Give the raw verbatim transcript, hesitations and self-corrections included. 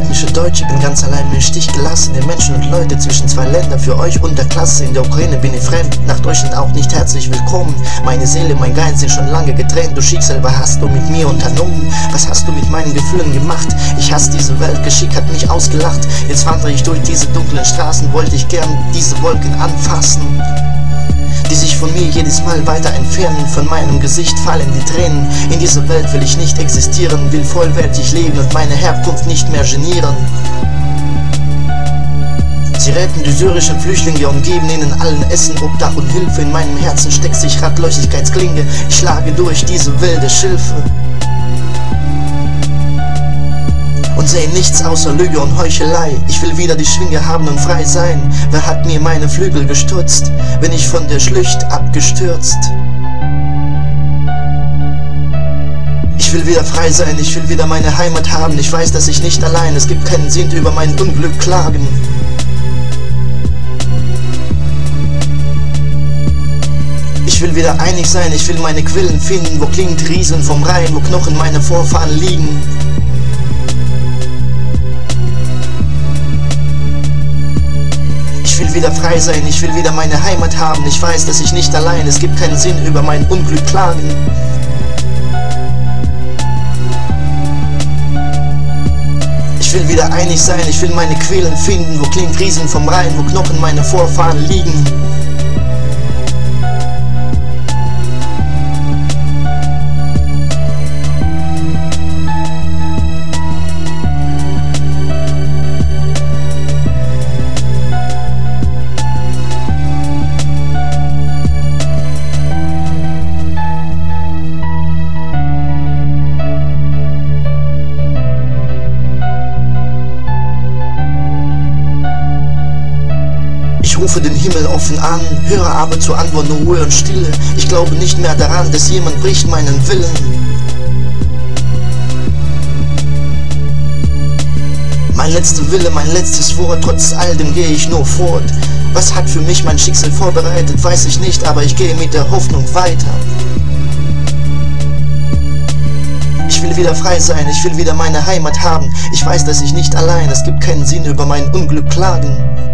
ethnische Deutsche, bin ganz allein im Stich gelassen. Ihr Menschen und Leute zwischen zwei Ländern, für euch Unterklasse. In der Ukraine bin ich fremd, nach Deutschland auch nicht herzlich willkommen. Meine Seele, mein Geist sind schon lange getrennt. Du Schicksal, was hast du mit mir unternommen? Was hast du mit meinen Gefühlen gemacht? Ich hasse diese Welt, Geschick hat mich ausgelacht. Jetzt wandere ich durch diese dunklen Straßen, wollte ich gern diese Wolken anfassen, die sich von mir jedes Mal weiter entfernen. Von meinem Gesicht fallen die Tränen. In dieser Welt will ich nicht existieren, will vollwertig leben und meine Herkunft nicht mehr genieren. Sie retten die syrischen Flüchtlinge und geben ihnen allen Essen, Obdach und Hilfe. In meinem Herzen steckt sich Ratlosigkeitsklinge. Ich schlage durch diese wilde Schilfe und sehe nichts außer Lüge und Heuchelei. Ich will wieder die Schwinge haben und frei sein. Wer hat mir meine Flügel gestutzt? Bin ich von der Schlucht abgestürzt? Ich will wieder frei sein, ich will wieder meine Heimat haben. Ich weiß, dass ich nicht allein, es gibt keinen Sinn über mein Unglück klagen. Ich will wieder einig sein, ich will meine Quellen finden. Wo klingt Rieseln vom Rhein, wo Knochen meine Vorfahren liegen. Ich will wieder frei sein, ich will wieder meine Heimat haben. Ich weiß, dass ich nicht allein, es gibt keinen Sinn über mein Unglück klagen. Ich will wieder einig sein, ich will meine Quellen finden. Wo klingt Rieseln vom Rhein, wo Knochen meine Vorfahren liegen. Ich rufe den Himmel offen an, höre aber zur Antwort nur Ruhe und Stille. Ich glaube nicht mehr daran, dass jemand bricht meinen Willen. Mein letzter Wille, mein letztes Wort, trotz all dem gehe ich nur fort. Was hat für mich mein Schicksal vorbereitet, weiß ich nicht, aber ich gehe mit der Hoffnung weiter. Ich will wieder frei sein, ich will wieder meine Heimat haben. Ich weiß, dass ich nicht allein, es gibt keinen Sinn über mein Unglück klagen.